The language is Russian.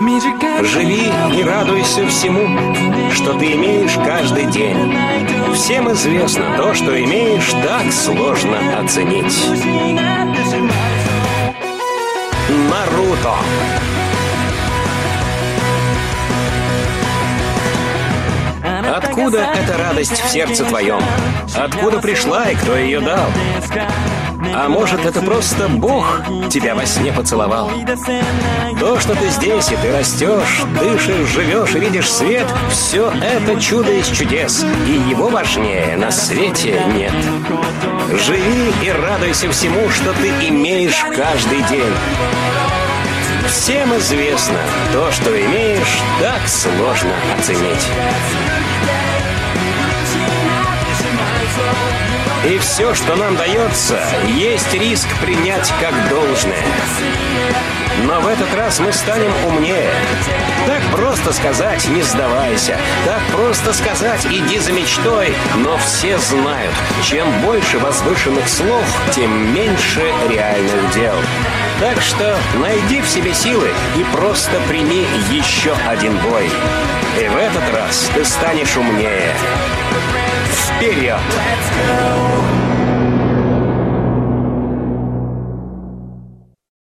Живи и радуйся всему, что ты имеешь каждый день. Всем известно, то, что имеешь, так сложно оценить. Наруто. Откуда эта радость в сердце твоем? Откуда пришла и кто ее дал? А может, это просто Бог тебя во сне поцеловал? То, что ты здесь, и ты растешь, дышишь, живешь и видишь свет, все это чудо из чудес, и его важнее на свете нет. Живи и радуйся всему, что ты имеешь каждый день. Всем известно, то, что имеешь, так сложно оценить. И все, что нам дается, есть риск принять как должное. Но в этот раз мы станем умнее. Так просто сказать «не сдавайся», так просто сказать «иди за мечтой», но все знают, чем больше возвышенных слов, тем меньше реальных дел. Так что найди в себе силы и просто прими еще один бой. И в этот раз ты станешь умнее. Вперед!